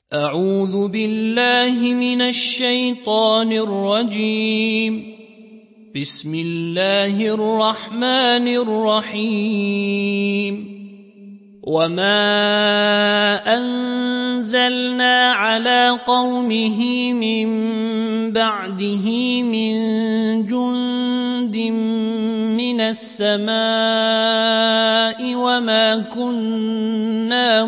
أعوذ بالله من الشيطان الرجيم. بسم الله الرحمن الرحيم. وما أنزلنا على قومه من بعده من جند من السماء وما كنا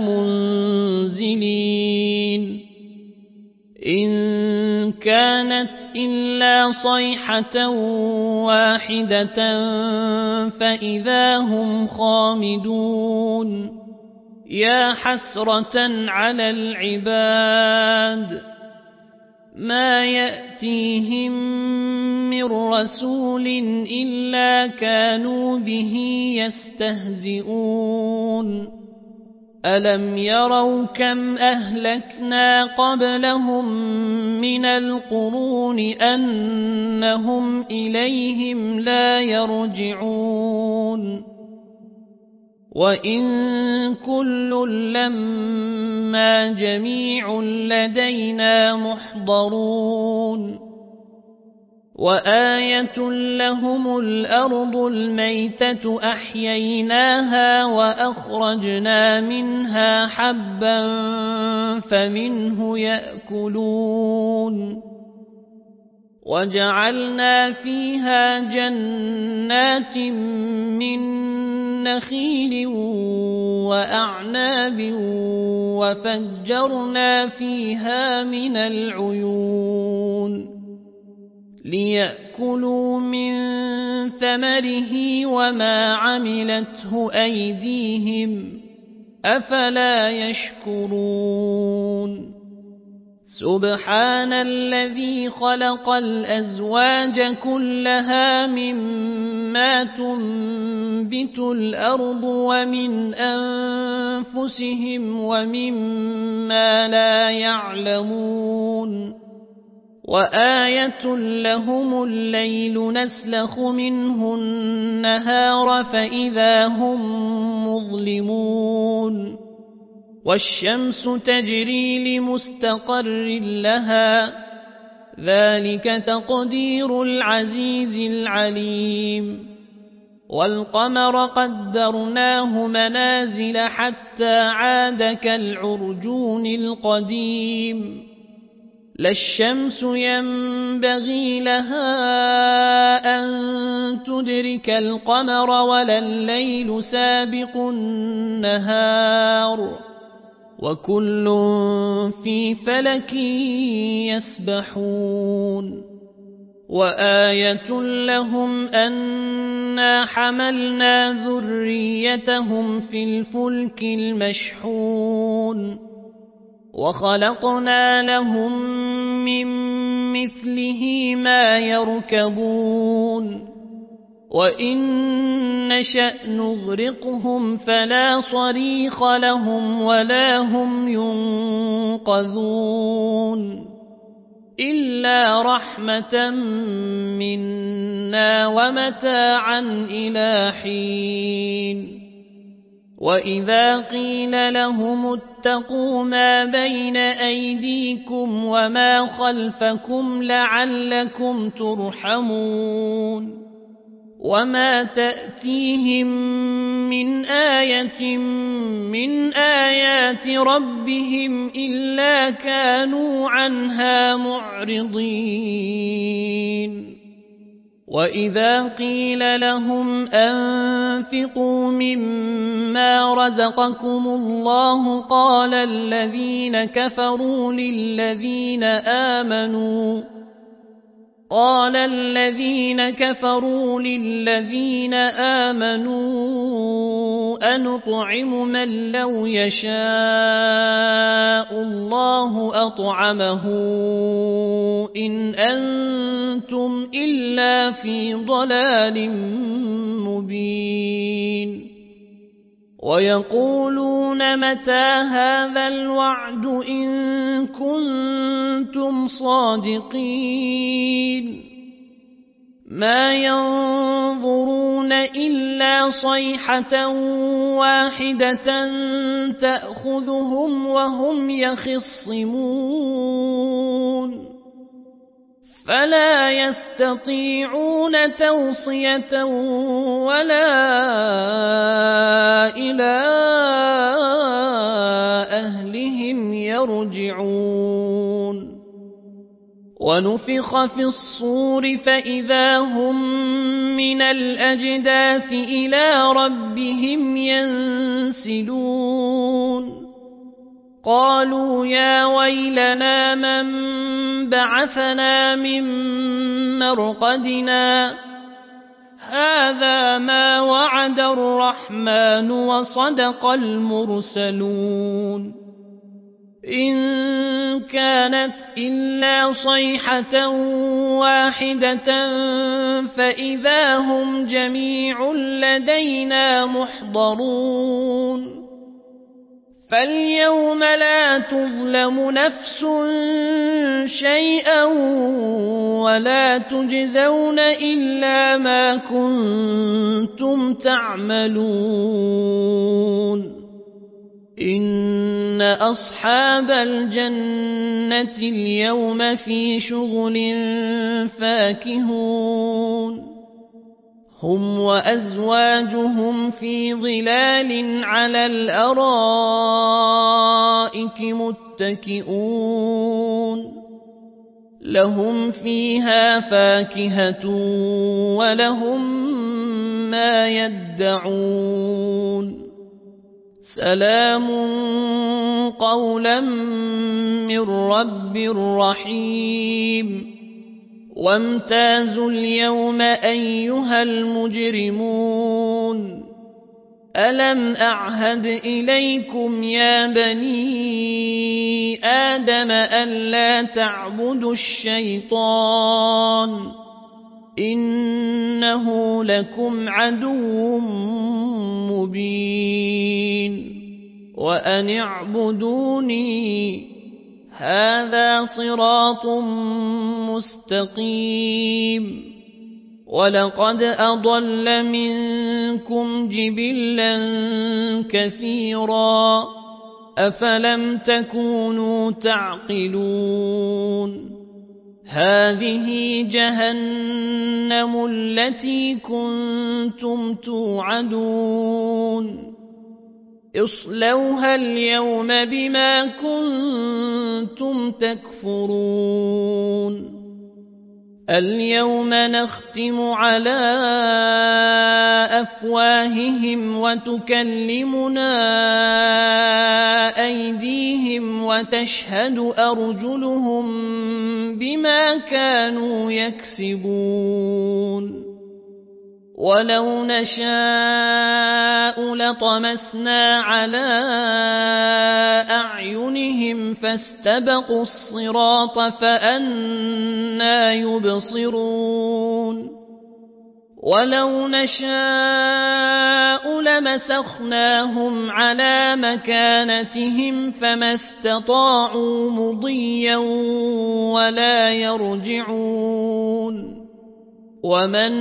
منزلين إن كانت إلا صيحة واحدة فإذا هم خامدون يا حسرة على العباد ما يأتيهم من رسول إلا كانوا به يستهزئون ألم يروا كم أهلكنا قبلهم من القرون أنهم إليهم لا يرجعون وإن كل لما جميع لدينا محضرون وآية لهم الأرض الميتة أحييناها وأخرجنا منها حبا فمنه يأكلون وجعلنا فيها جنات من نخيل وأعناب وفجرنا فيها من العيون ليأكلوا من ثمره وما عملته أيديهم أفلا يشكرون سبحان الذي خلق الأزواج كلها مما تنبت الأرض ومن أنفسهم ومما لا يعلمون وآية لهم الليل نسلخ منه النهار فإذا هم مظلمون والشمس تجري لمستقر لها ذلك تقدير العزيز العليم والقمر قدرناه منازل حتى عاد كالعرجون القديم لا الشمس ينبغي لها أن تدرك القمر ولا الليل سابق النهار وكل في فلك يسبحون وآية لهم أنا حملنا ذريتهم في الفلك المشحون وخلقنا لهم من مثله ما يركبون وإن نشأ نغرقهم فلا صريخ لهم ولا هم ينقذون إلا رحمة منا ومتاعا إلى حين وإذا قيل لهم اتقوا ما بين أيديكم وما خلفكم لعلكم ترحمون وما تأتيهم من آية من آيات ربهم إلا كانوا عنها معرضين وإذا قيل لهم أنفقوا مما رزقكم الله قال الذين كفروا للذين آمنوا أنطعم من لو يشاء الله أطعمه إن أنتم إلا في ضلال مبين ويقولون متى هذا الوعد إن كنتم صادقين ما ينظرون إلا صيحة واحدة تأخذهم وهم يخصمون فلا يستطيعون توصية ولا إلى أهلهم يرجعون ونفخ في الصور فإذا هم من الأجداث إلى ربهم ينسلون قالوا يا ويلنا من بعثنا من مرقدنا هذا ما وعد الرحمن وصدق المرسلون إن كانت إلا صيحة واحدة فإذا هم جميع لدينا محضرون فاليوم لا تظلم نفس شيئا ولا تجزون إلا ما كنتم تعملون إن أصحاب الجنة اليوم في شغل فاكهون هم وأزواجهم في ظلال على الأرائك متكئون لهم فيها فاكهة ولهم ما يدعون سلام قولا من رب رحيم وامتازوا اليوم أيها المجرمون ألم أعهد إليكم يا بني آدم ألا تعبدوا الشيطان إنه لكم عدو مبين وأن اعبدوني هذا صراط مستقيم ولقد أضل منكم جبلا كثيرا أفلم تكونوا تعقلون هذه جهنم التي كنتم توعدون اصلوها اليوم بما كنتم تكفرون اليوم نختم على أفواههم وتكلمنا أيديهم وتشهد أرجلهم بما كانوا يكسبون ولو نشاء لطمسنا على أعينهم فاستبقوا الصراط فأنى يبصرون ولو نشاء لمسخناهم على مكانتهم فما استطاعوا مضيا ولا يرجعون ومن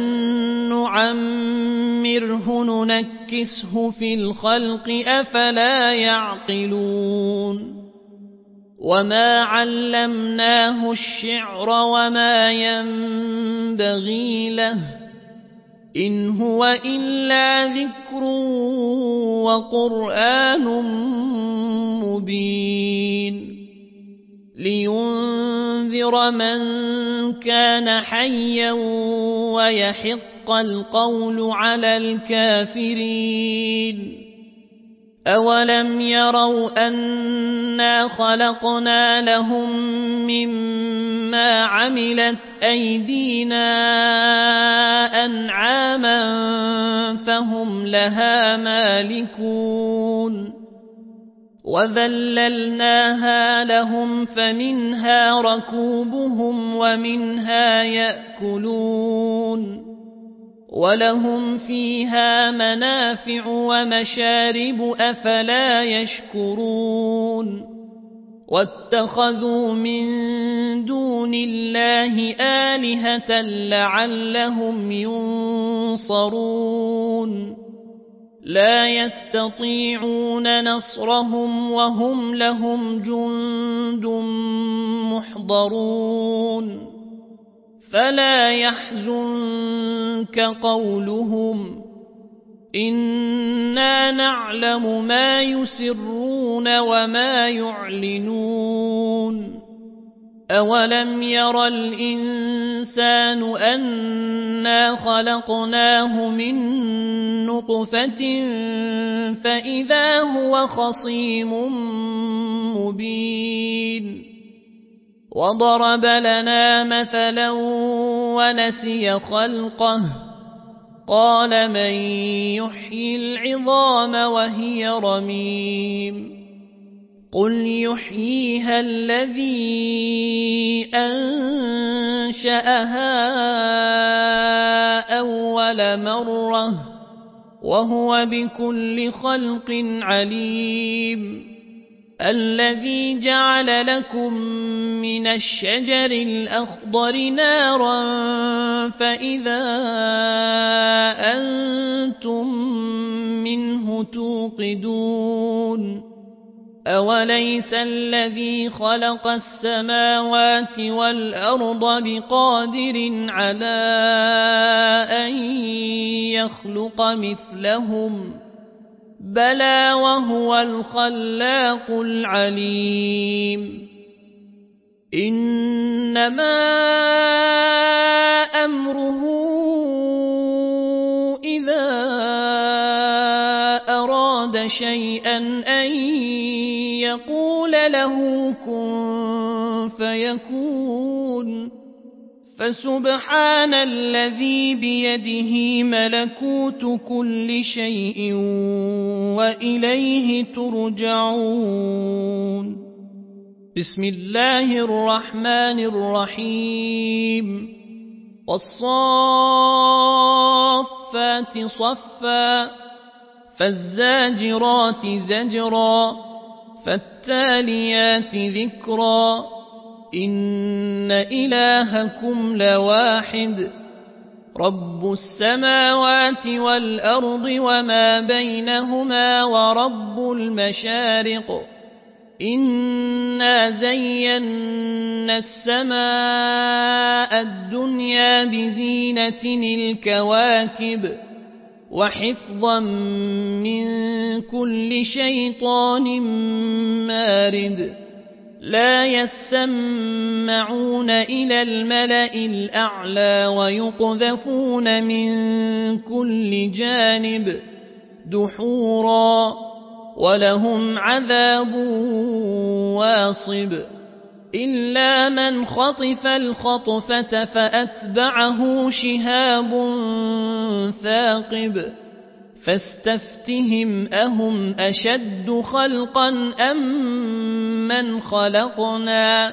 نعمره ننكسه في الخلق أفلا يعقلون وما علمناه الشعر وما ينبغي له إن هو إلا ذكر وقرآن مبين لينذر من كان حيا ويحق القول على الكافرين أولم يروا أنا خلقنا لهم مما عملت أيدينا أنعاما فهم لها مالكون وذللناها لهم فمنها ركوبهم ومنها يأكلون ولهم فيها منافع ومشارب أفلا يشكرون واتخذوا من دون الله آلهة لعلهم ينصرون لا يستطيعون نصرهم وهم لهم جند محضرون فلا يحزنك قولهم إنا نعلم ما يسرون وما يعلنون أولم ير الإنسان أنا خلقناه من نطفة فإذا هو خصيم مبين وضرب لنا مثلا ونسي خلقه قال من يحيي العظام وهي رميم قل يحييها الذي أنشأها أول مرة وهو بكل خلق عليم الذي جعل لكم من الشجر الأخضر نارا فإذا أنتم منه توقدون أوليس الذي خلق السماوات والأرض بقادر على أن يخلق مثلهم بلى وهو الخلاق العليم إنما أمره إذا أراد شيئا أن يقول له كن فيكون فسبحان الذي بيده ملكوت كل شيء وإليه ترجعون بسم الله الرحمن الرحيم والصافات صفا فالزاجرات زجرا فالتاليات ذكرا إن إلهكم لواحد رب السماوات والأرض وما بينهما ورب المشارق إنا زينا السماء الدنيا بزينة الكواكب وحفظا من كل شيطان مارد لا يسمعون إلى الملأ الأعلى ويقذفون من كل جانب دحورا ولهم عذاب واصب إلا من خطف الخطفة فأتبعه شهاب ثاقب فاستفتهم أهم أشد خلقا أم من خلقنا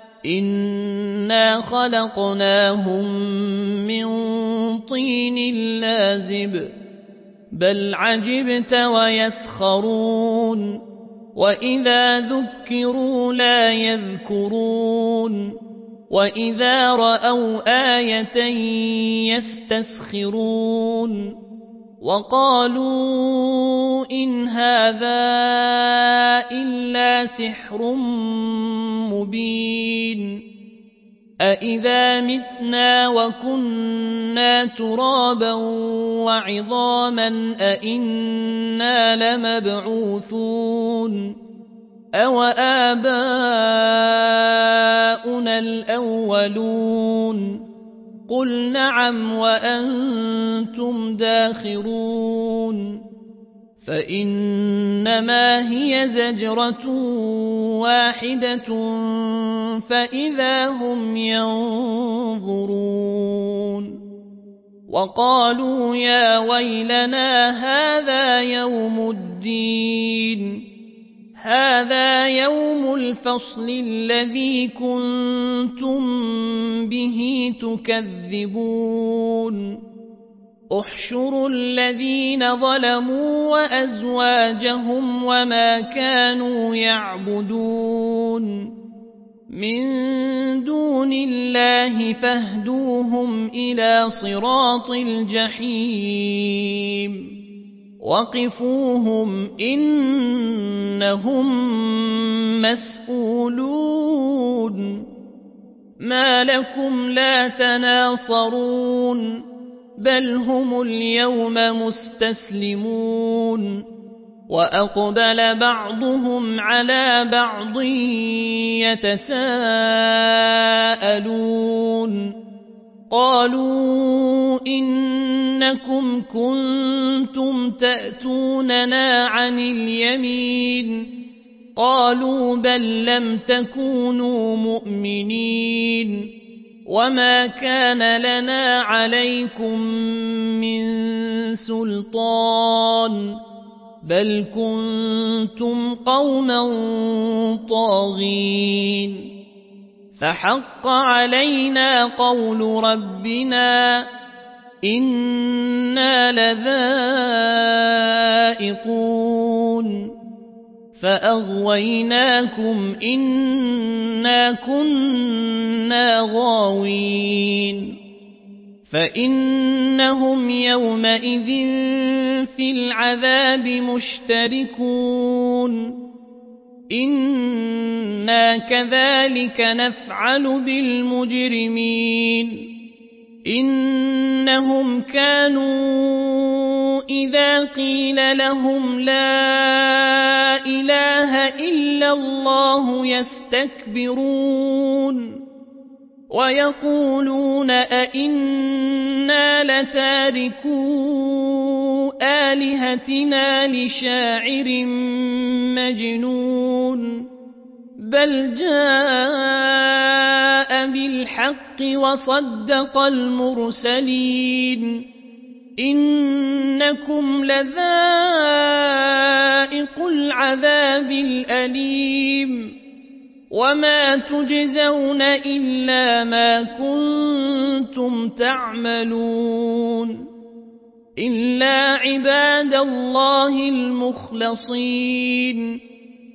إنا خلقناهم من طين لازب بل عجبت ويسخرون وإذا ذكروا لا يذكرون وإذا رأوا آية يستسخرون وقالوا إن هذا إلا سحر مبين أإذا متنا وكنا ترابا وعظاما أإنا لمبعوثون أو آباؤنا الأولون قل نعم وأنتم داخرون فإنما هي زجرة واحدة فإذا هم ينظرون وقالوا يا ويلنا هذا يوم الدين هذا يوم الفصل الذي كنتم به تكذبون احشروا الذين ظلموا وأزواجهم وما كانوا يعبدون من دون الله فاهدوهم إلى صراط الجحيم وقفوهم إنهم مسؤولون ما لكم لا تناصرون بل هم اليوم مستسلمون وأقبل بعضهم على بعض يتساءلون قالوا إنكم كنتم تأتوننا عن اليمين قالوا بل لم تكونوا مؤمنين وما كان لنا عليكم من سلطان بل كنتم قوما طاغين فحق علينا قول ربنا إنا لذائقون فأغويناكم إنا كنا غاوين فإنهم يومئذ في العذاب مشتركون إنا كذلك نفعل بالمجرمين إنهم كانوا إذا قيل لهم لا إله إلا الله يستكبرون ويقولون أئنا لتاركو آلهتنا لشاعر مجنون بل جاء بالحق وصدق المرسلين إنكم لذائق العذاب الأليم وما تجزون إلا ما كنتم تعملون إلا عباد الله المخلصين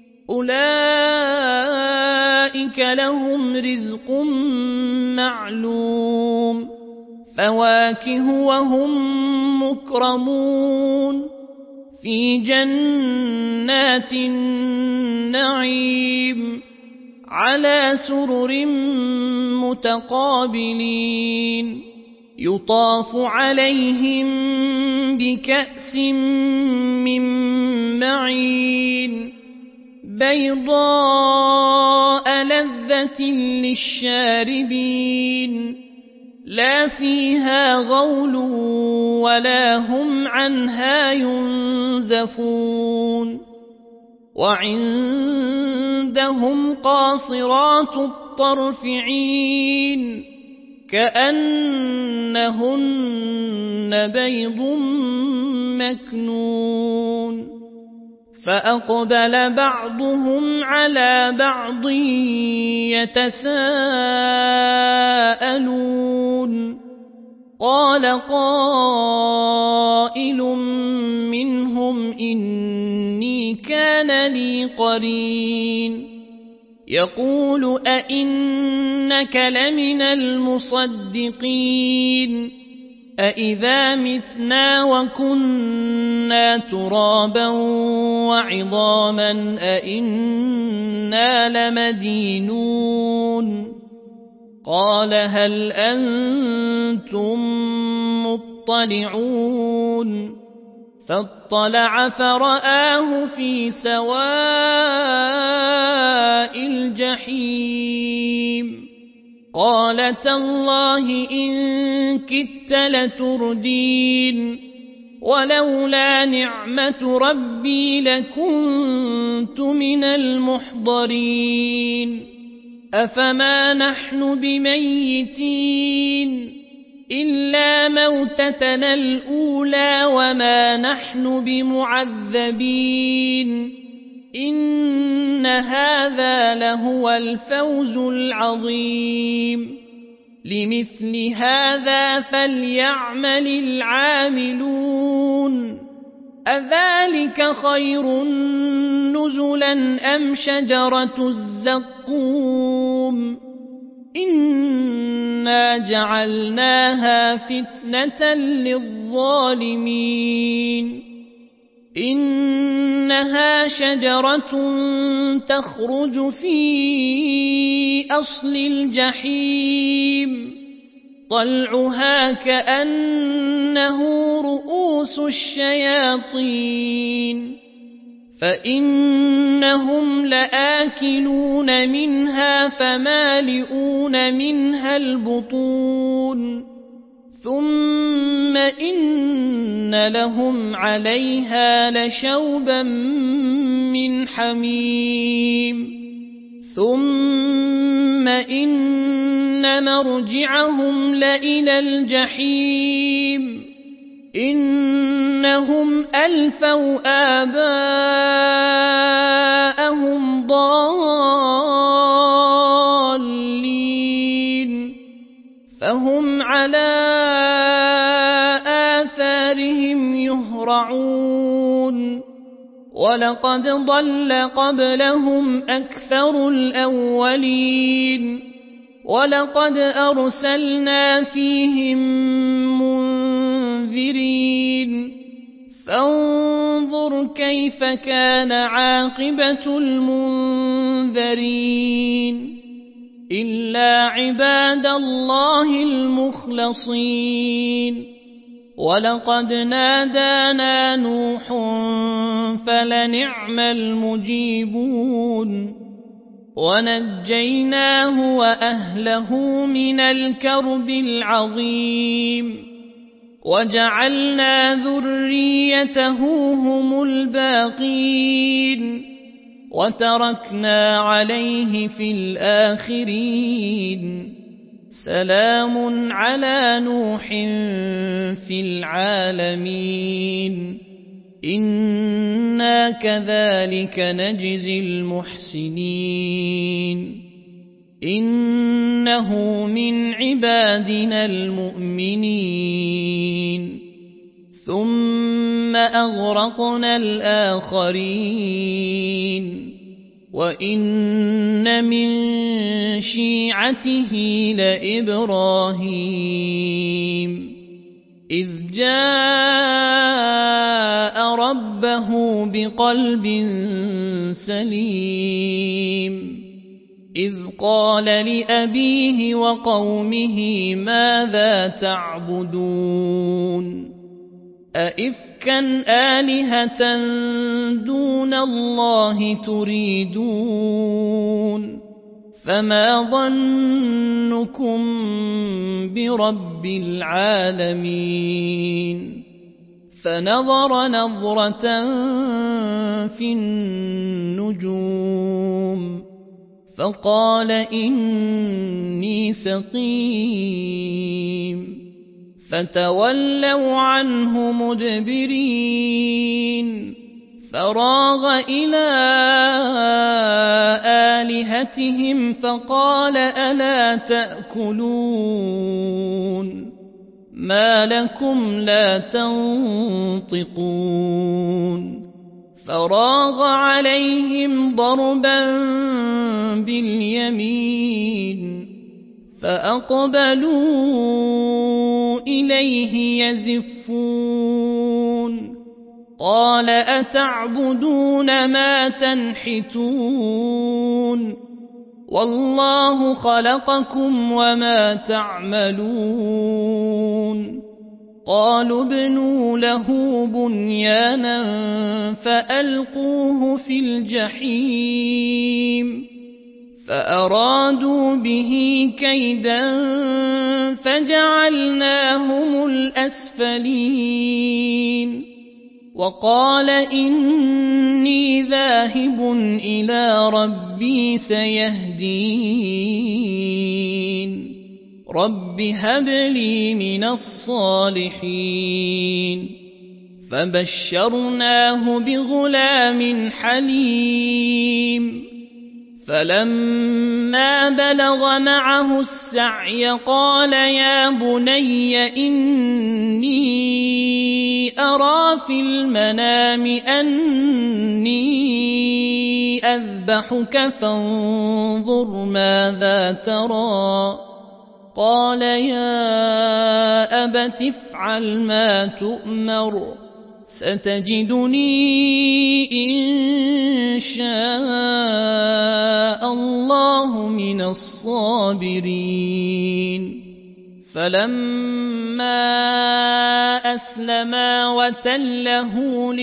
أولئك لهم رزق معلوم فواكه وهم مكرمون في جنات النعيم على سرر متقابلين يطاف عليهم بكأس من معين بيضاء لذة للشاربين لا فيها غول ولا هم عنها ينزفون وعندهم قاصرات الطرف عين كأنهن بيض مكنون فأقبل بعضهم على بعض يتساءلون قال قائل منهم إني كان لي قرين يقول أئنك لمن المصدقين أئذا متنا وكنا ترابا وعظاما أئنا لمدينون قال هل أنتم مطلعون فاطلع فرآه في سواء الجحيم قال تالله إن كدت لتردين ولولا نعمة ربي لكنت من المحضرين أفما نحن بميتين إلا موتتنا الأولى وما نحن بمعذبين إن هذا لهو الفوز العظيم لمثل هذا فليعمل العاملون أذلك خير نزلا أم شجرة الزقوم إنا جعلناها فتنة للظالمين إنها شجرة تخرج في أصل الجحيم طلعها كأنه رؤوس الشياطين فإنهم لآكلون منها فمالئون منها البطون ثم إن لهم عليها لشوبا من حميم ثم إن مرجعهم لإلى الجحيم إنهم ألفوا آباءهم ضالين فهم على آثارهم يهرعون ولقد ضل قبلهم أكثر الأولين ولقد أرسلنا فيهم منذرين فانظر كيف كان عاقبة المنذرين إلا عباد الله المخلصين ولقد نادانا نوح فلنعم المجيبون ونجيناه وأهله من الكرب العظيم وجعلنا ذريته هم الباقين وتركنا عليه في الآخرين سلام على نوح في العالمين إنا كذلك نجزي المحسنين إنه من عبادنا المؤمنين ثم أغرقنا الآخرين وإن من شيعته لإبراهيم إذ جاء ربه بقلب سليم إذ قال لأبيه وقومه ماذا تعبدون أئفكا آلهة دون الله تريدون فما ظنكم برب العالمين فنظر نظرة في النجوم فقال إني سقيم فتولوا عنه مدبرين فراغ إلى آلهتهم فقال ألا تأكلون ما لكم لا تنطقون فراغ عليهم ضربا باليمين فأقبلوا إليه يزفون قال أتعبدون ما تنحتون والله خلقكم وما تعملون قالوا ابنوا له بنيانا فألقوه في الجحيم فأرادوا به كيدا فجعلناهم الأسفلين وقال إني ذاهب إلى ربي سيهدين رب هب لي من الصالحين فبشرناه بغلام حليم فلما بلغ معه السعي قال يا بني إني أرى في المنام أني أذبحك فانظر ماذا ترى قال يا أبت افعل ما تؤمر ستجدني إن شاء الله من الصابرين فلما أسلما وتله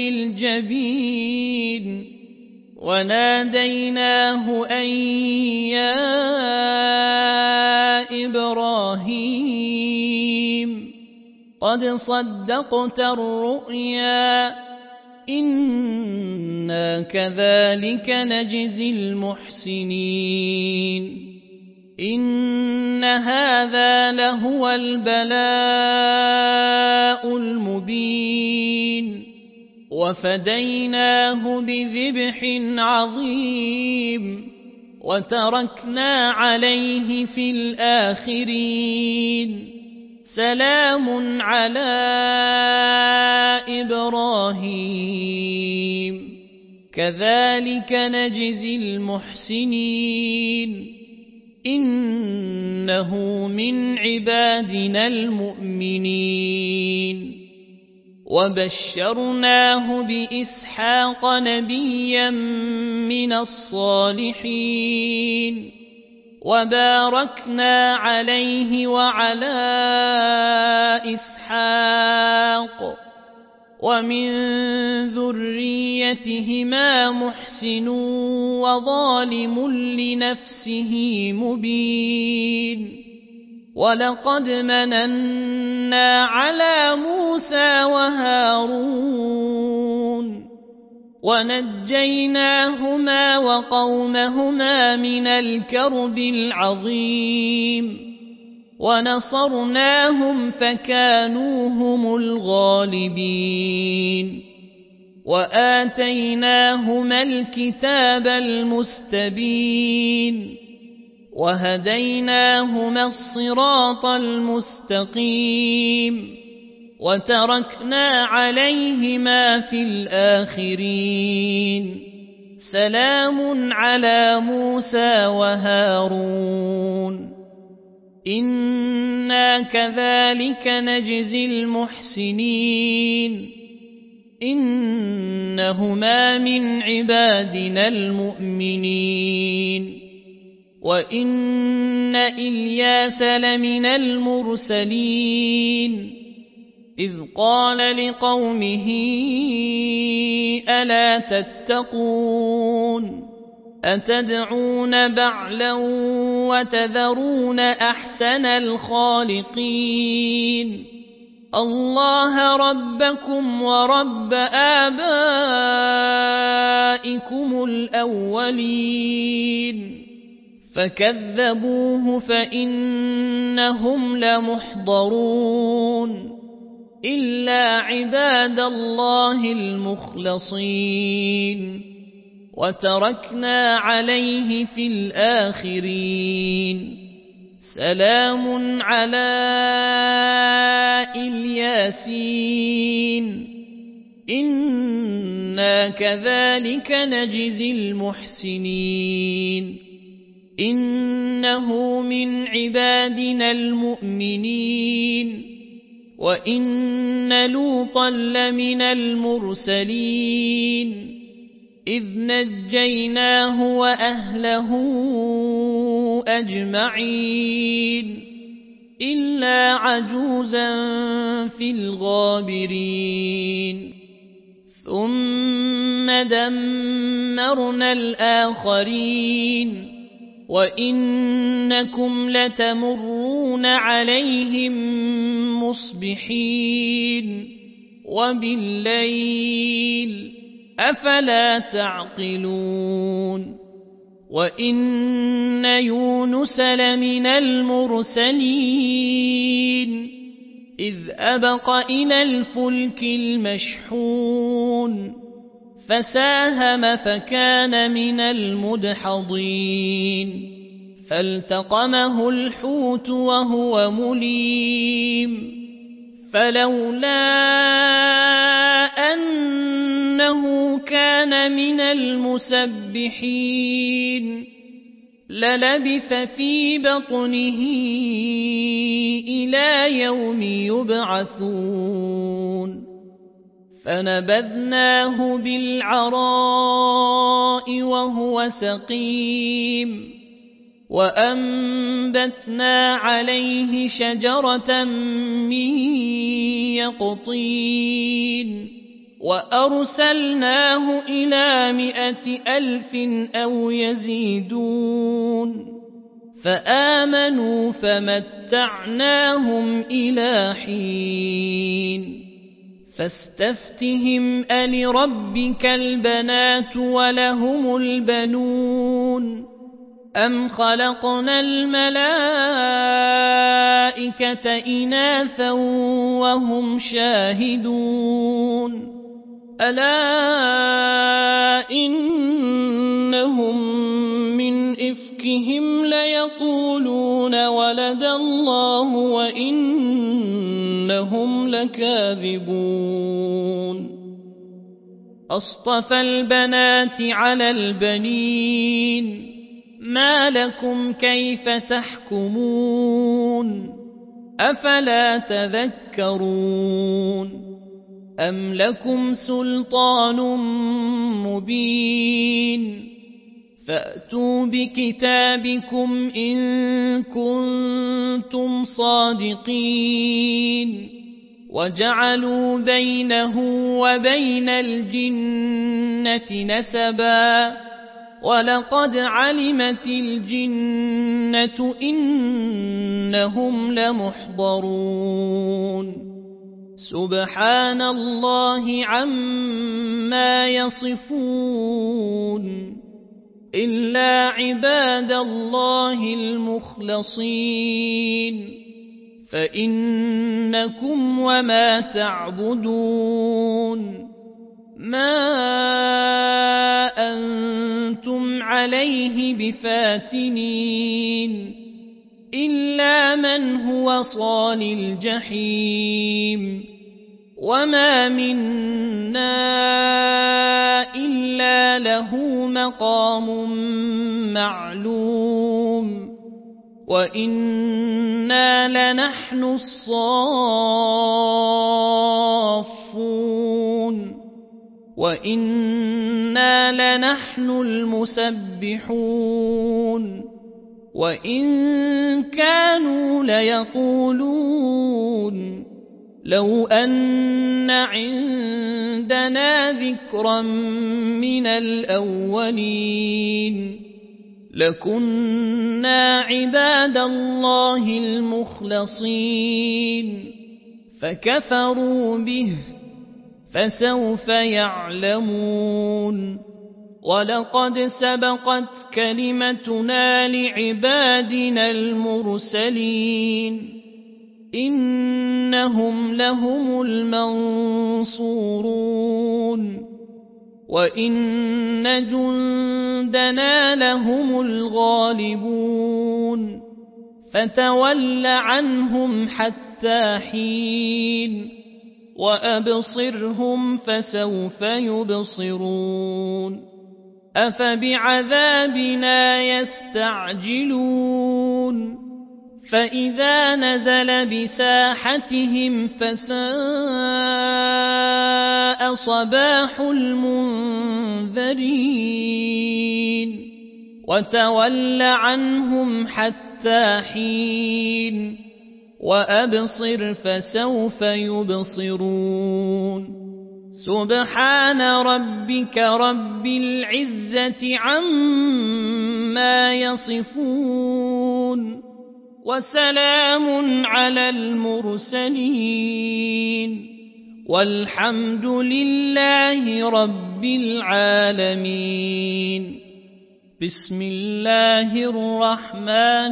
للجبين وناديناه أن يا إبراهيم قد صدقت الرؤيا إنا كذلك نجزي المحسنين إن هذا لهو البلاء المبين وفديناه بذبح عظيم وتركنا عليه في الآخرين سلام على إبراهيم كذلك نجزي المحسنين إنه من عبادنا المؤمنين وبشرناه بإسحاق نبيا من الصالحين وباركنا عليه وعلى إسحاق ومن ذريتهما محسن وظالم لنفسه مبين ولقد مننا على موسى وهارون ونجيناهما وقومهما من الكرب العظيم ونصرناهم فكانوا هم الغالبين وآتيناهما الكتاب المستبين وهديناهما الصراط المستقيم وتركنا عليهما في الآخرين سلام على موسى وهارون إنا كذلك نجزي المحسنين إنهما من عبادنا المؤمنين وإن إلياس لمن المرسلين إذ قال لقومه ألا تتقون أتدعون بعلا وتذرون أحسن الخالقين الله ربكم ورب آبائكم الأولين فكذبوه فإنهم لمحضرون إلا عباد الله المخلصين وتركنا عليه في الآخرين سلام على الياسين إنا كذلك نجزي المحسنين إنه من عبادنا المؤمنين وإن لوطا لمن المرسلين إذ نجيناه وأهله أجمعين إلا عجوزا في الغابرين ثم دمرنا الآخرين وإنكم لتمرون عليهم مصبحين وبالليل أفلا تعقلون وإن يونس لمن المرسلين إذ أبق إلى الفلك المشحون فساهم فكان من المدحضين فالتقمه الحوت وهو مليم فلولا أنه كان من المسبحين للبث في بطنه إلى يوم يبعثون فنبذناه بالعراء وهو سقيم وأنبتنا عليه شجرة من يقطين وأرسلناه إلى 100,000 أو يزيدون فآمنوا فمتعناهم إلى حين فاستفتهم ألربك البنات ولهم البنون أم خلقنا الملائكة إناثا وهم شاهدون ألا إنهم من إفكهم ليقولون ولد الله وإنهم لكاذبون أصطفى البنات على البنين ما لكم كيف تحكمون أفلا تذكرون أم لكم سلطان مبين فأتوا بكتابكم إن كنتم صادقين وجعلوا بينه وبين الجنة نسبا ولقد علمت الجنة إنهم لمحضرون سبحان الله عما يصفون إلا عباد الله المخلصين فإنكم وما تعبدون ما أنتم عليه بفاتنين إلا من هو صال الجحيم وما منا إلا له مقام معلوم وإنا لنحن الصافون وإنا لنحن المسبحون وإن كانوا ليقولون لو أن عندنا ذكرا من الأولين لكنا عباد الله المخلصين فكفروا به فسوف يعلمون ولقد سبقت كلمتنا لعبادنا المرسلين إنهم لهم المنصورون وإن جندنا لهم الغالبون فتول عنهم حتى حين وأبصرهم فسوف يبصرون أفبعذابنا يستعجلون فإذا نزل بساحتهم فساء صباح المنذرين وتول عنهم حتى حين وأبصر فسوف يبصرون سبحان ربك رب العزة عما يصفون وسلام على المرسلين والحمد لله رب العالمين بسم الله الرحمن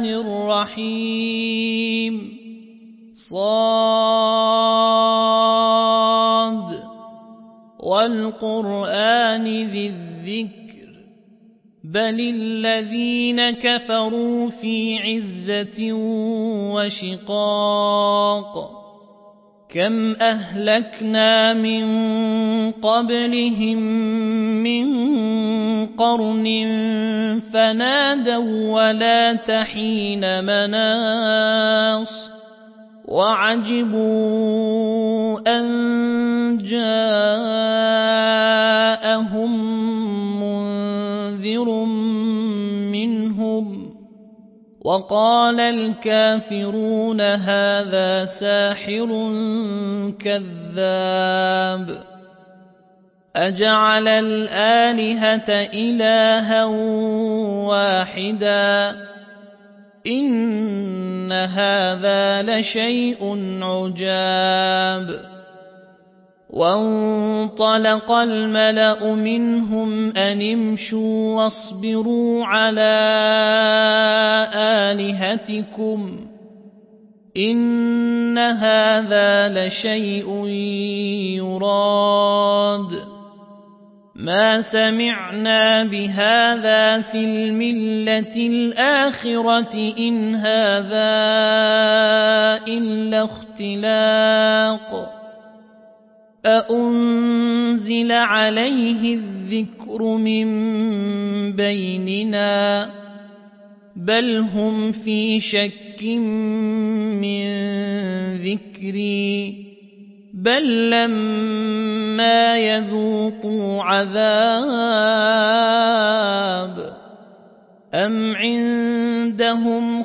الرحيم صاد والقرآن ذي الذكر بل الذين كفروا في عزة وشقاق كم أهلكنا من قبلهم من قرن فنادوا ولا تحين مناص وعجبوا أن جاءهم منذر منهم وقال الكافرون هذا ساحر كذاب أجعل الآلهة إلها واحدا إن هذا لشيء عجاب وانطلق الملأ منهم أن امشوا واصبروا على آلهتكم إن هذا لشيء يراد ما سمعنا بهذا في الملة الآخرة إن هذا إلا اختلاق أأنزل عليه الذكر من بيننا بل هم في شك من ذكري بل لما يذوقوا عذاب أم عندهم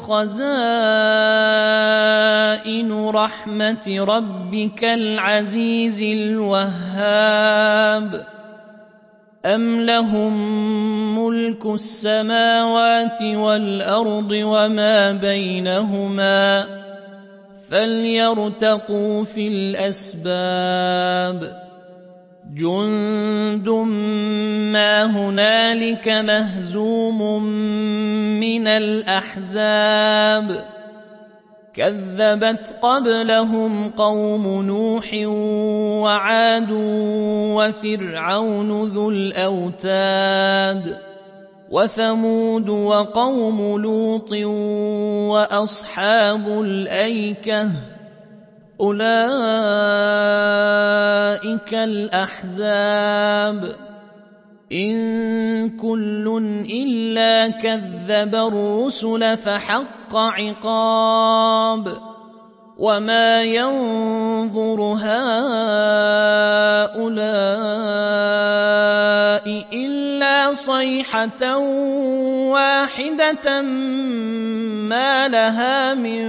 خزائن رحمة ربك العزيز الوهاب أم لهم ملك السماوات والأرض وما بينهما فليرتقوا في الأسباب جند ما هنالك مهزوم من الأحزاب كذبت قبلهم قوم نوح وعاد وفرعون ذو الأوتاد وثمود وقوم لوط وأصحاب الأيكة أولئك الأحزاب إن كل إلا كذب الرسل فحق عقاب وما ينظر هؤلاء إلا صيحة واحدة ما لها من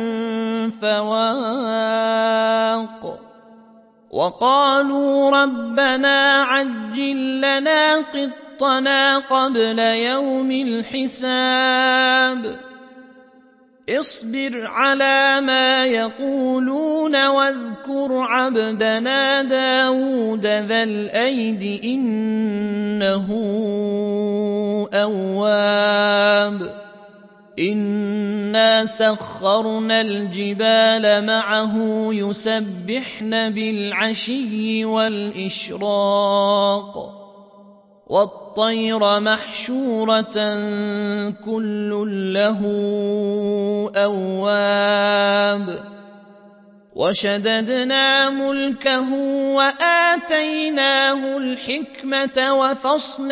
فواق وقالوا ربنا عجل لنا قطنا قبل يوم الحساب اصبر على ما يقولون واذكر عبدنا داود ذا الأيد إنه أواب إنا سخرنا الجبال معه يسبحن بالعشي والإشراق والطير محشورة كل له أواب وشددنا ملكه وآتيناه الحكمة وفصل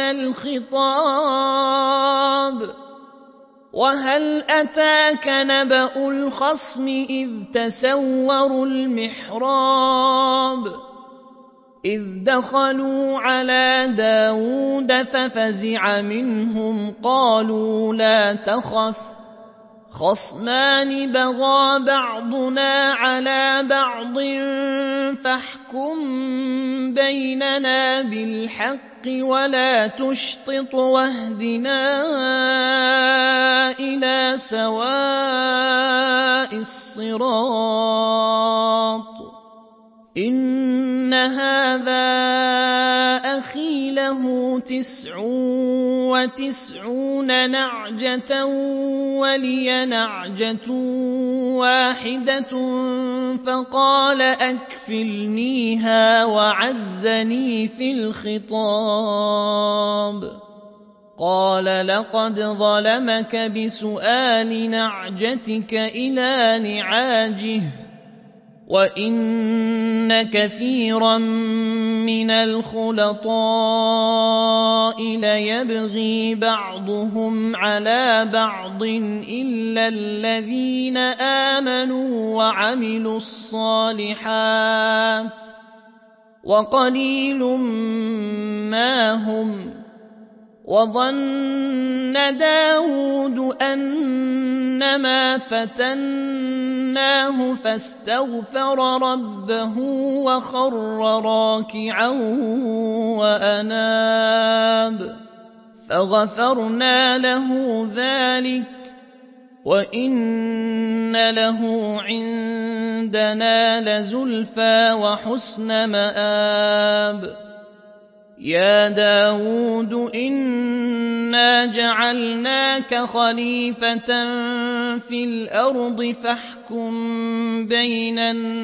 الخطاب وهل أتاك نبأ الخصم إذ تسوروا المحراب إذ دخلوا على داود ففزع منهم قالوا لا تخف خصمان بغى بعضنا على بعض فاحكم بيننا بالحق ولا تشطط واهدنا إلى سواء الصراط إن هذا أخي له 99 نعجة ولي نعجة واحدة فقال أكفلنيها وعزني في الخطاب قال لقد ظلمك بسؤال نعجتك إلى نعاجه وإن كثيرا من الخلطاء ليبغي بعضهم على بعض إلا الذين آمنوا وعملوا الصالحات وقليل ما هم وظن داود أنما فتناه فاستغفر ربه وخر راكعا وأناب فغفرنا له ذلك وإن له عندنا لزلفى وحسن مآب يا داود إنا جعلناك خليفة في الأرض فاحكم بين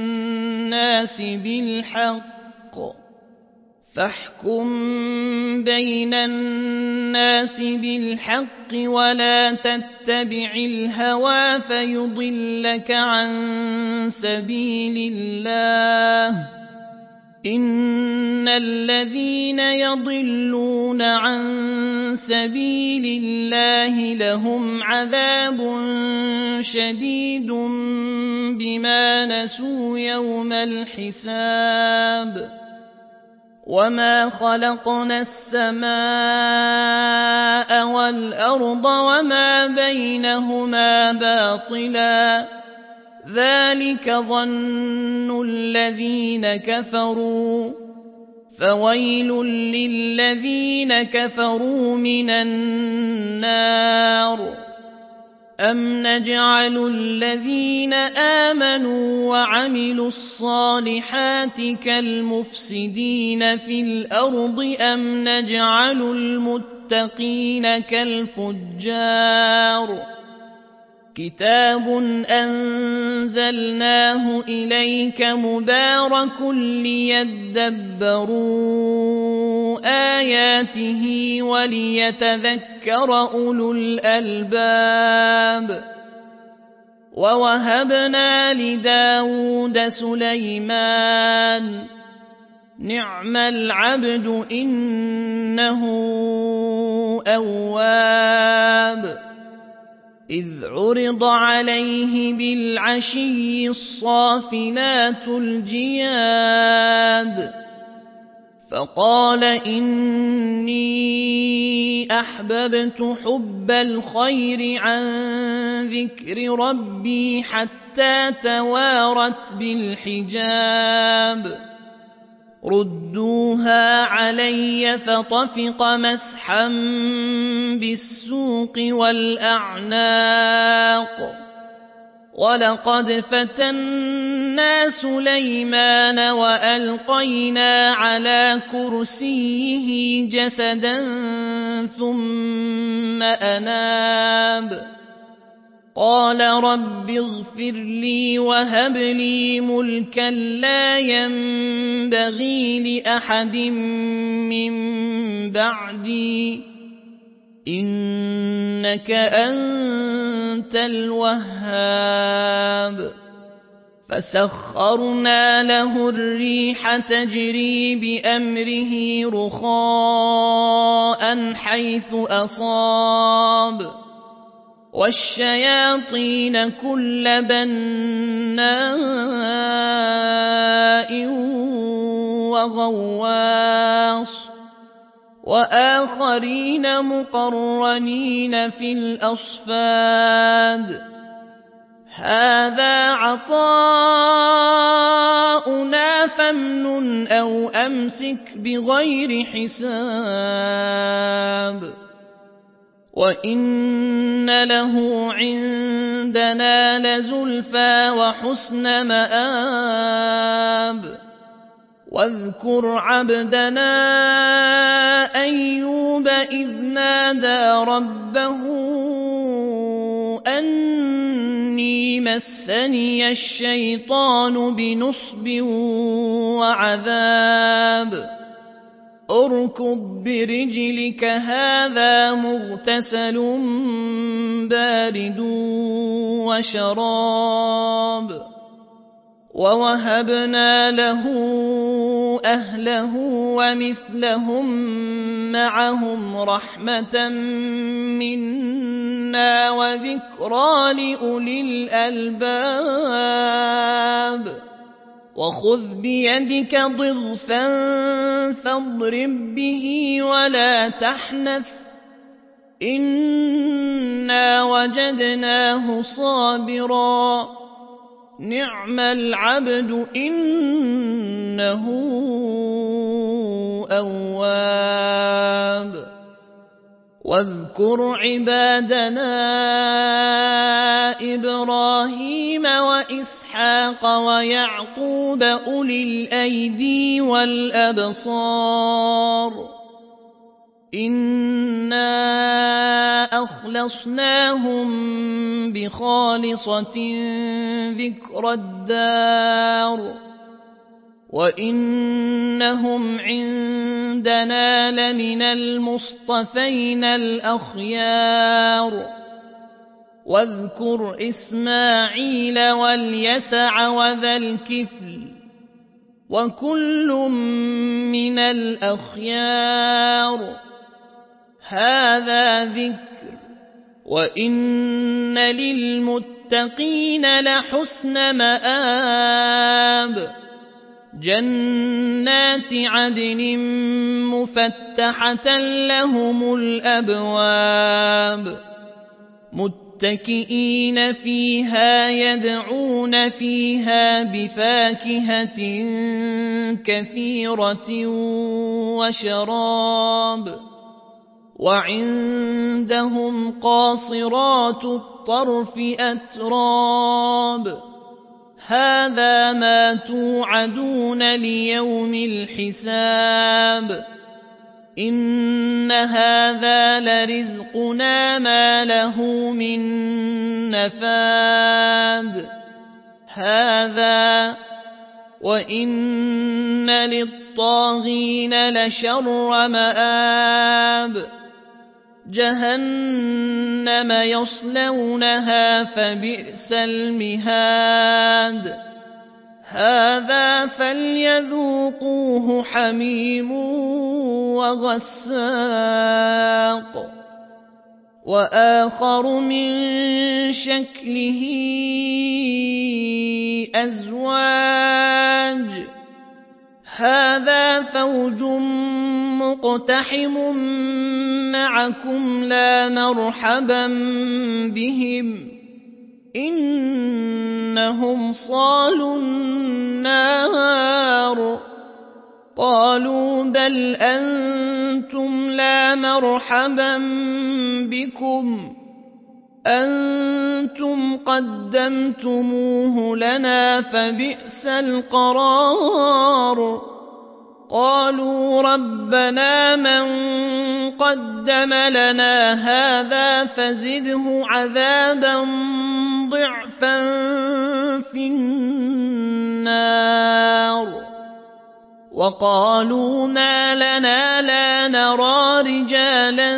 الناس بالحق ولا تتبع الهوى فيضلك عن سبيل الله إن الذين يضلون عن سبيل الله لهم عذاب شديد بما نسوا يوم الحساب وما خلقنا السماء والأرض وما بينهما باطلا ذلك ظن الذين كفروا فويل للذين كفروا من النار أم نجعل الذين آمنوا وعملوا الصالحات كالمفسدين في الأرض أم نجعل المتقين كالفجار كتاب أنزلناه إليك مبارك ليدبروا آياته وليتذكر أولو الألباب ووهبنا لداود سليمان نعم العبد إنه أواب إذ عرض عليه بالعشي الصافنات الجياد فقال إني أحببت حب الخير عن ذكر ربي حتى توارت بالحجاب ردوها علي فطفق مسحا بالسوق والأعناق ولقد فتنا سليمان وألقينا على كرسيه جسدا ثم أناب قال رب اغفر لي وهب لي ملكا لا ينبغي لأحد من بعدي إنك أنت الوهاب فسخرنا له الريح تجري بأمره رخاء حيث أصاب والشياطين كل بناء وغواص وآخرين مقرنين في الأصفاد هذا عطاؤنا فامنن أو أمسك بغير حساب وإن له عندنا لزلفى وحسن مآب واذكر عبدنا أيوب إذ نادى ربه أني إني مسني الشيطان بنصب وعذاب اركض برجلك هذا مغتسل بارد وشراب ووهبنا له أهله ومثلهم معهم رحمة منا وذكرى لأولي الألباب وخذ بيدك ضغثا فاضرب به ولا تحنث إنا وجدناه صابرا نعم العبد إنه أواب واذكر عبادنا إبراهيم وإسحاق ويعقوب أولي الأيدي والأبصار إنا أخلصناهم بخالصة ذكر الدار وإنهم عندنا لمن المصطفين الأخيار واذكر إسماعيل واليسع وذا الكفل وكل من الأخيار هذا ذكر وإن للمتقين لحسن مآب جنات عدن مفتحة لهم الأبواب متكئين فيها يدعون فيها بفاكهة كثيرة وشراب وعندهم قاصرات الطرف أتراب هذا ما توعدون ليوم الحساب إن هذا لرزقنا ما له من نفاد هذا وإن للطاغين لشر مآب جهنم يصلونها فبئس المهاد هذا فليذوقوه حميم وغساق وآخر من شكله أزواج هذا فوج مقتحم معكم لا مرحبا بهم إنهم صالوا النار قالوا بل أنتم لا مرحبا بكم أنتم قدمتموه لنا فبئس القرار قالوا ربنا من قدم لنا هذا فزده عذابا ضعفا في النار وقالوا ما لنا لا نرى رجالا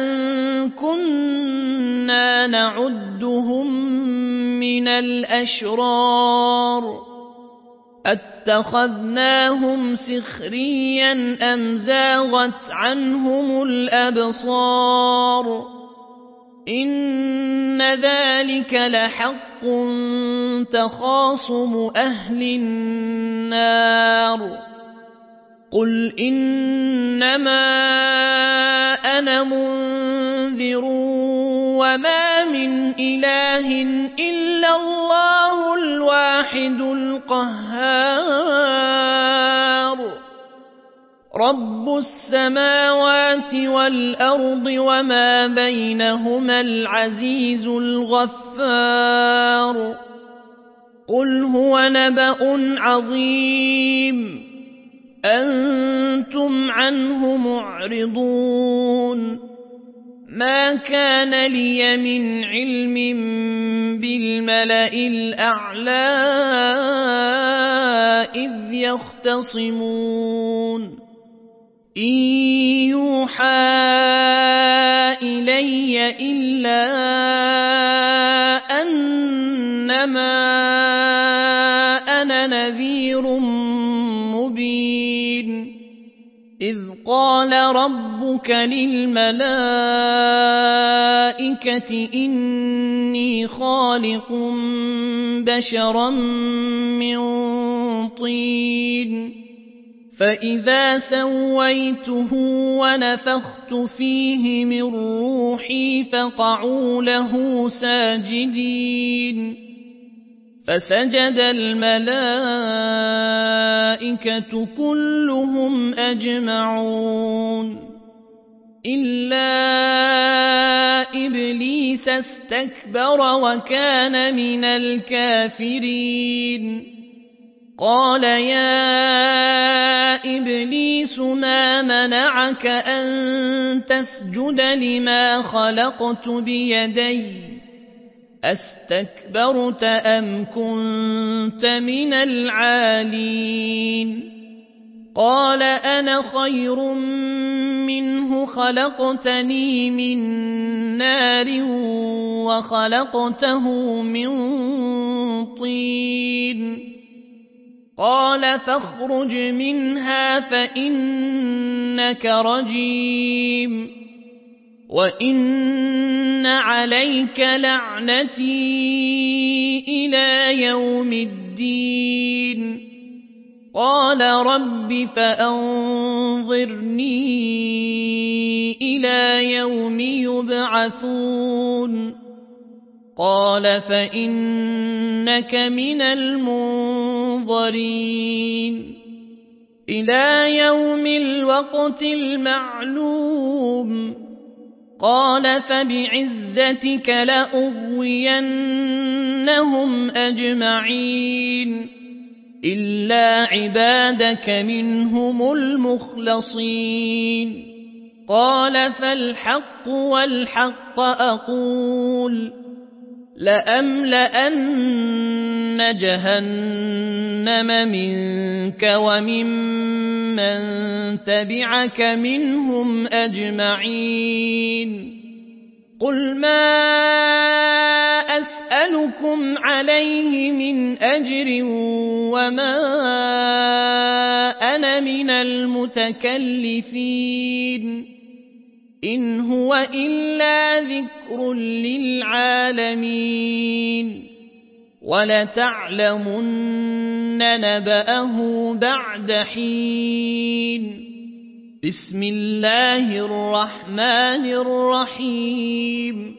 كنا نعدهم من الأشرار اتخذناهم سخريا أم زاغت عنهم الأبصار إن ذلك لحق تخاصم أهل النار قل إنما أنا منذر وما من إله إلا الله الواحد القهار رب السماوات والأرض وما بينهما العزيز الغفار قل هو نبأ عظيم أنتم عنه معرضون ما كان لي من علم بالملأ الأعلى إذ يختصمون إن يوحى إلي إلا أنما أنا نذير مبين إذ قال ربك للملائكة إني خالق بشرا من طين فإذا سويته ونفخت فيه من روحي فقعوا له ساجدين فسجد الملائكة كلهم أجمعون إلا إبليس استكبر وكان من الكافرين قال يا إبليس ما منعك أن تسجد لما خلقت بيدي أستكبرت أم كنت من العالين قال أنا خير منه خلقتني من نار وخلقته من طين قال فاخرج منها فإنك رجيم وإن عليك لعنتي إلى يوم الدين قال رب فأنظرني إلى يوم يبعثون قال فإنك من المنظرين إلى يوم الوقت المعلوم قال فبعزتك لأغوينهم أجمعين إلا عبادك منهم المخلصين قال فالحق والحق أقول لأملأن جهنم منك وممن تبعك منهم أجمعين قل ما أسألكم عليه من أجر وما أنا من المتكلفين إن هو إلا ذكر للعالمين ولتعلمن نبأه بعد حين بسم الله الرحمن الرحيم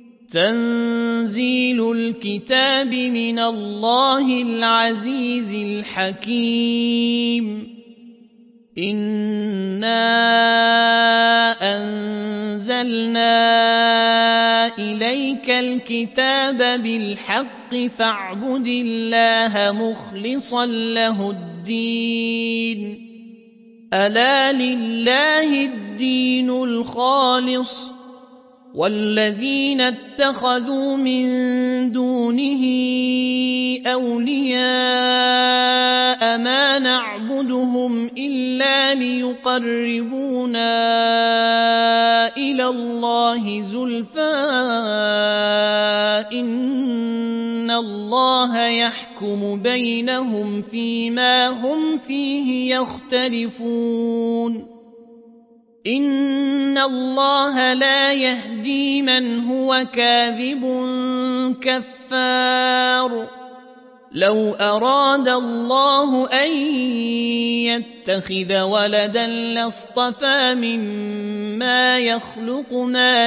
تنزيل الكتاب من الله العزيز الحكيم إنا أنزلنا إليك الكتاب بالحق فاعبد الله مخلصا له الدين ألا لله الدين الخالص والذين اتخذوا من دونه أولياء ما نعبدهم إلا ليقربونا إلى الله زلفى إن الله يحكم بينهم فيما هم فيه يختلفون إن الله لا يهدي من هو كاذب كفار لو أراد الله أن يتخذ ولدا لاصطفى مما يخلق ما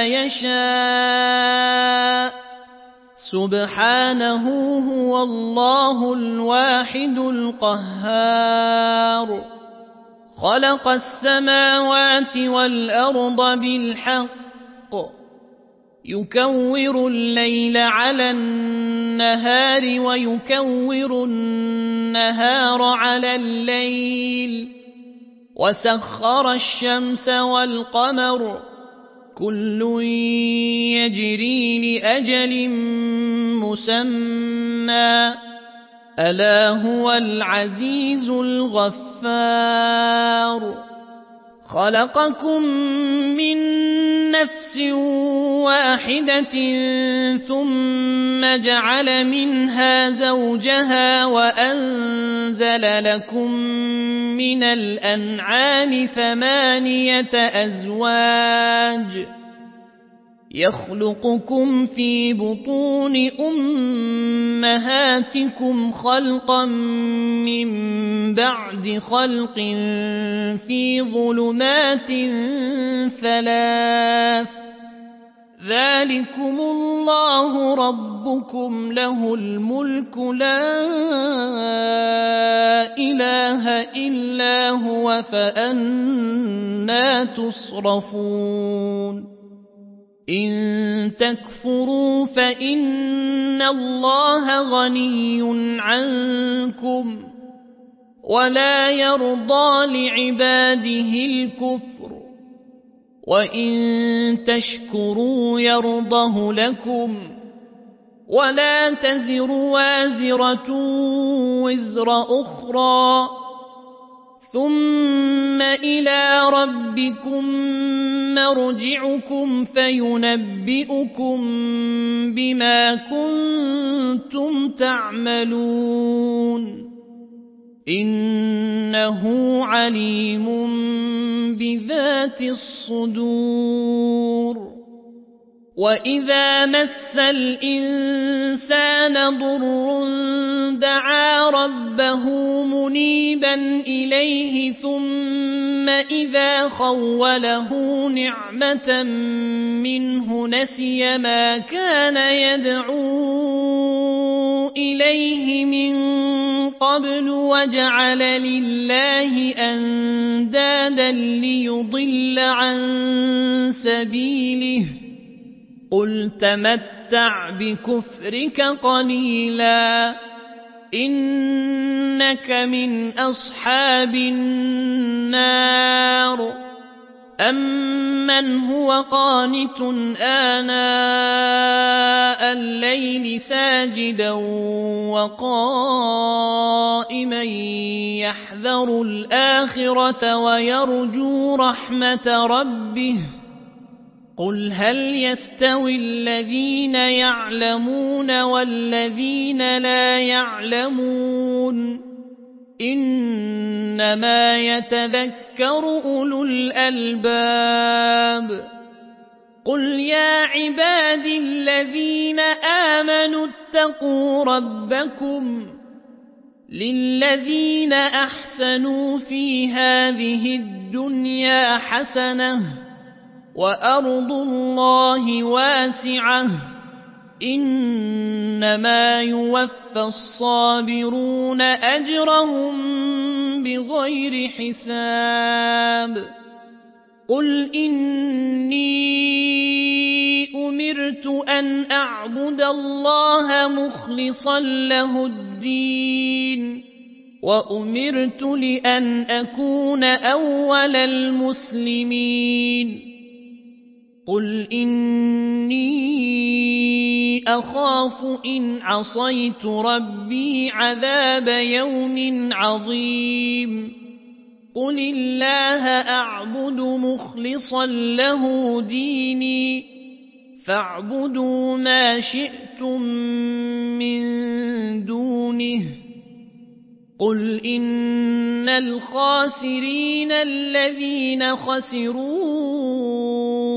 يشاء سبحانه هو الله الواحد القهار خلق السماوات والأرض بالحق يكور الليل على النهار ويكور النهار على الليل وسخر الشمس والقمر كل يجري لأجل مسمى ألا هو العزيز الغفار خلقكم من نفس واحدة ثم جعل منها زوجها وأنزل لكم من الأنعام 8 أزواج يخلقكم في بطون أمهاتكم خلقا من بعد خلق في ظلمات 3 ذلكم الله ربكم له الملك لا إله إلا هو فأنى تصرفون إن تكفروا فإن الله غني عنكم ولا يرضى لعباده الكفر وإن تشكروا يرضه لكم ولا تزر وازرة وزر أخرى ثم إلى ربكم مرجعكم فينبئكم بما كنتم تعملون إنه عليم بذات الصدور وإذا مس الإنسان ضر دعا ربه منيبا إليه ثم إذا خوله نعمة منه نسي ما كان يدعو إليه من قبل وجعل لله أندادا ليضل عن سبيله قل تمتع بكفرك قليلا إنك من أصحاب النار أمن هو قانت آناء الليل ساجدا وقائما يحذر الآخرة ويرجو رحمة ربه قل هل يستوي الذين يعلمون والذين لا يعلمون إنما يتذكر أولو الألباب قل يا عبادي الذين آمنوا اتقوا ربكم للذين أحسنوا في هذه الدنيا حسنة وأرض الله واسعة إنما يوفى الصابرون أجرهم بغير حساب قل إني أمرت أن أعبد الله مخلصا له الدين وأمرت لأن أكون أول المسلمين قل إني أخاف إن عصيت ربي عذاب يوم عظيم قل الله أعبد مخلصا له ديني فاعبدوا ما شئتم من دونه قل إن الخاسرين الذين خسروا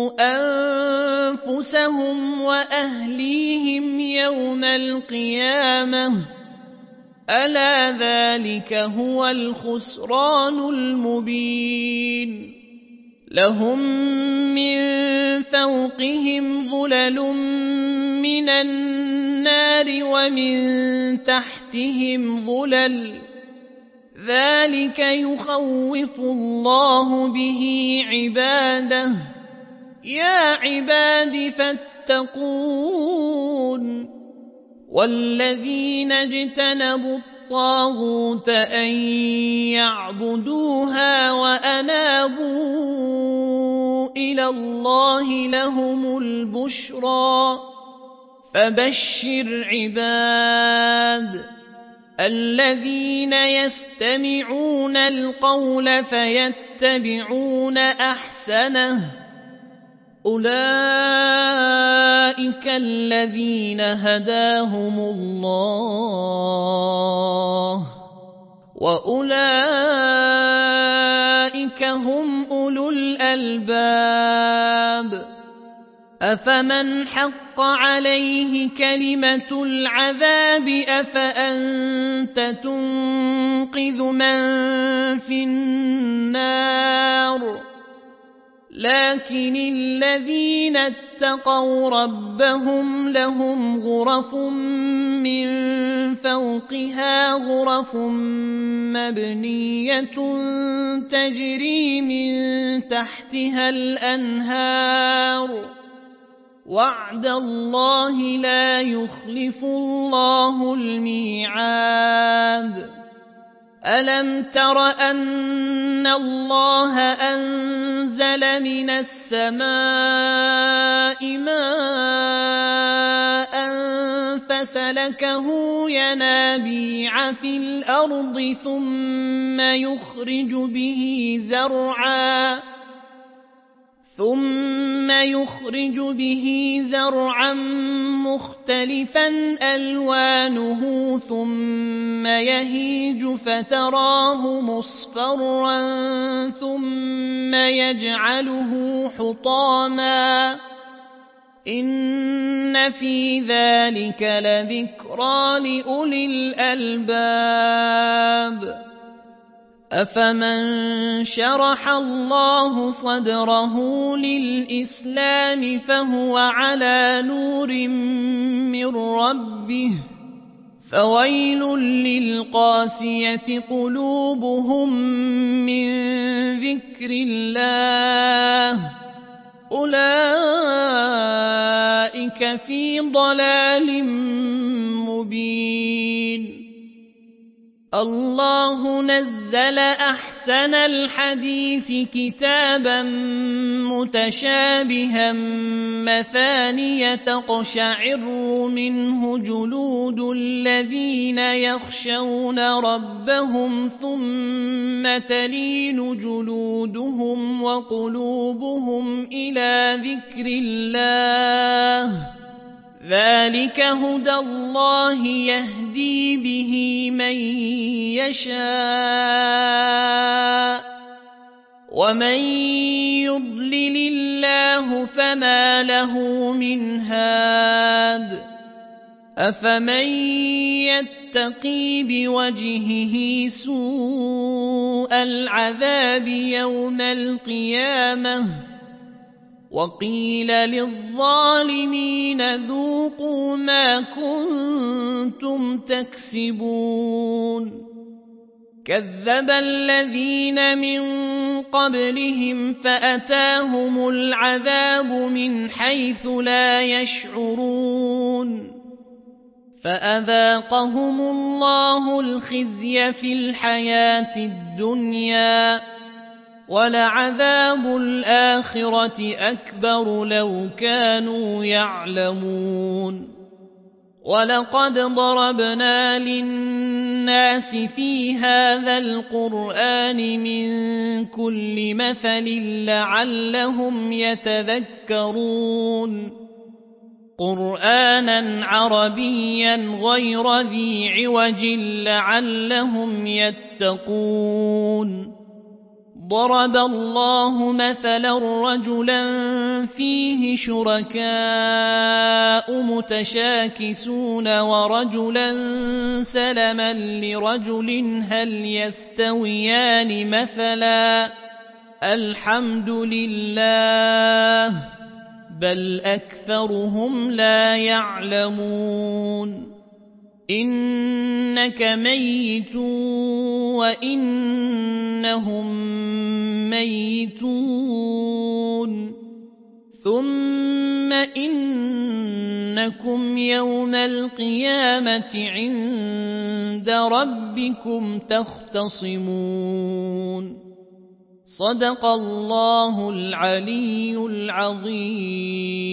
أنفسهم وأهليهم يوم القيامة ألا ذلك هو الخسران المبين لهم من فوقهم ظلل من النار ومن تحتهم ظلل ذلك يخوف الله به عباده يا عباد فاتقون والذين اجتنبوا الطاغوت أن يعبدوها وأنابوا إلى الله لهم البشرى فبشر عباد الذين يستمعون القول فيتبعون أحسنه أولئك الذين هداهم الله وأولئك هم أولو الألباب أفمن حق عليه كلمة العذاب أفأنت تنقذ من في النار لكن الذين اتقوا ربهم لهم غرف من فوقها غرف مبنية تجري من تحتها الأنهار وعد الله لا يخلف الله الميعاد ألم تر أن الله أنزل من السماء ماء فسلكه ينابيع في الأرض ثم يخرج به زرعا مختلفا ألوانه ثم يهيج فتراه مصفرا ثم يجعله حطاما إن في ذلك لذكرى لأولي الألباب أفمن شرح الله صدره للإسلام فهو على نور من ربه فويل للقاسية قلوبهم من ذكر الله أولئك في ضلال مبين الله نزل أحسن الحديث كتابا متشابها مثانية تقشعر منه جلود الذين يخشون ربهم ثم تلين جلودهم وقلوبهم إلى ذكر الله ذلك هدى الله يهدي به من يشاء ومن يضلل الله فما له من هاد أفمن يتقي بوجهه سوء العذاب يوم القيامة وقيل للظالمين ذوقوا ما كنتم تكسبون كذب الذين من قبلهم فأتاهم العذاب من حيث لا يشعرون فأذاقهم الله الخزي في الحياة الدنيا ولعذاب الآخرة أكبر لو كانوا يعلمون ولقد ضربنا للناس في هذا القرآن من كل مثل لعلهم يتذكرون قرآنا عربيا غير ذي عوج لعلهم يتقون ضرب الله مثلا رجلا فيه شركاء متشاكسون ورجلا سلما لرجل هل يستويان مثلا الحمد لله بل أكثرهم لا يعلمون إنك ميت وإنهم ميتون ثم إنكم يوم القيامة عند ربكم تختصمون صدق الله العلي العظيم.